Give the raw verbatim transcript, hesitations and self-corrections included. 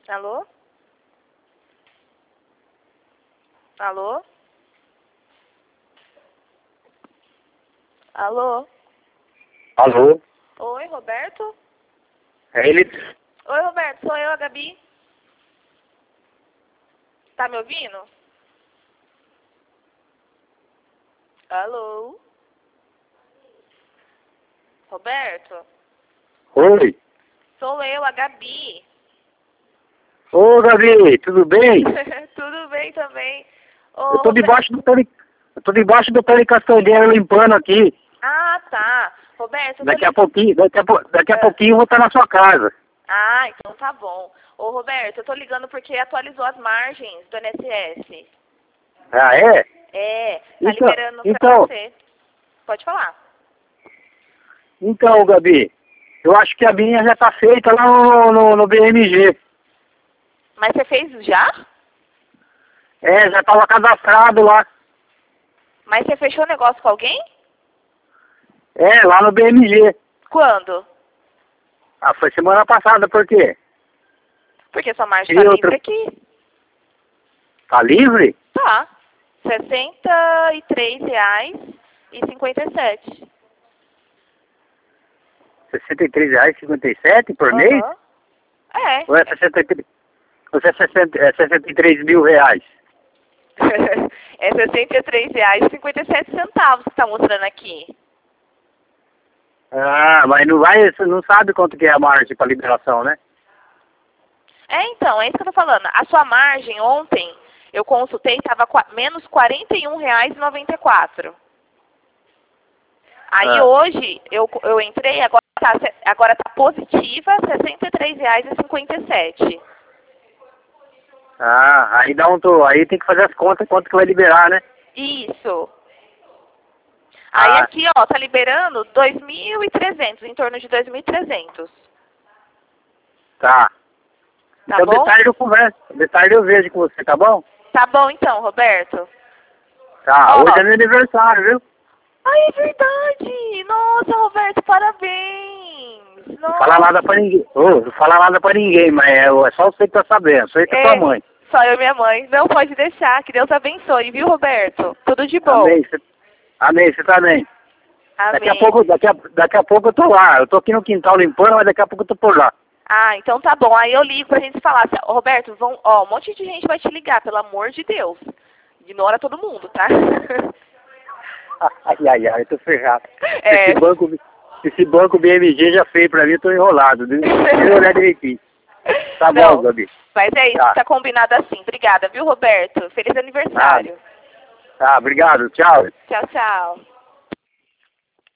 Alô? Alô? Alô? Alô? Oi, Roberto? É ele? Oi, Roberto, sou eu, a Gabi. Tá me ouvindo? Alô? Roberto? Oi? Sou eu, a Gabi. Ô, Gabi, tudo bem? Tudo bem também. Ô, Eu tô Roberto... debaixo do pé de... Eu tô debaixo do pé de castanheira limpando aqui. Ah, tá. Roberto, eu tô Daqui a ligando... pouquinho, daqui a, po- daqui a Ah. pouquinho eu vou estar na sua casa. Ah, então tá bom. Ô, Roberto, eu tô ligando porque atualizou as margens do N S S. Ah, é? É, tá Então, liberando pra então, você. Pode falar. então, Gabi, eu acho que a minha já tá feita lá no, no, no B M G. Mas você fez já? É, já tava cadastrado lá. Mas você fechou o negócio com alguém? É, lá no B M G. Quando? Ah, foi semana passada, por quê? Porque sua margem E tá outra- livre aqui. Tá livre? Tá. sessenta e três reais e cinquenta e sete. sessenta e três reais e cinquenta e sete por mês? Aham. É. Ou é sessenta e três, ou é sessenta, é sessenta e três mil reais? É sessenta e três reais e cinquenta e sete centavos que tá mostrando aqui. Ah, mas não vai, você não sabe quanto que é a margem para liberação, né? É, então, é isso que eu tô falando. A sua margem ontem, eu consultei, estava menos quarenta e um reais e noventa e quatro. Aí Ah. hoje, eu, eu entrei, agora tá, agora tá positiva, sessenta e três reais e cinquenta e sete. Ah, aí dá um, to- aí tem que fazer as contas quanto que vai liberar, né? Isso. Aí Ah. aqui, ó, tá liberando dois mil e trezentos, em torno de dois mil e trezentos. Tá. Tá Então de bom? tarde eu converso, de tarde eu vejo com você, tá bom? Tá bom então, Roberto. Tá, Ó. hoje é meu aniversário, viu? Ai, é verdade! Nossa, Roberto, parabéns! Não fala nada pra ninguém. Ô, não fala nada pra ninguém, mas é, é só você que tá sabendo, só eu e tua mãe. Só eu e minha mãe. Não pode deixar. Que Deus abençoe, viu, Roberto? Tudo de bom. Amém, você, amém, você também. Amém. Daqui a pouco, daqui a, daqui a pouco eu tô lá. Eu tô aqui no quintal limpando, mas daqui a pouco eu tô por lá. Ah, então tá bom. Aí eu ligo pra gente falar. Ô, Roberto, vão, ó, um monte de gente vai te ligar, pelo amor de Deus. Ignora todo mundo, tá? Ai, ai, ai, eu tô ferrado. É. Esse banco, esse banco B M G já fez pra mim, eu tô enrolado. Deixa eu olhar direitinho. Tá Não, bom, Gabi. mas é isso, Tá. tá combinado assim. Obrigada, viu, Roberto? Feliz aniversário. Tá, obrigado, tchau. Tchau, tchau.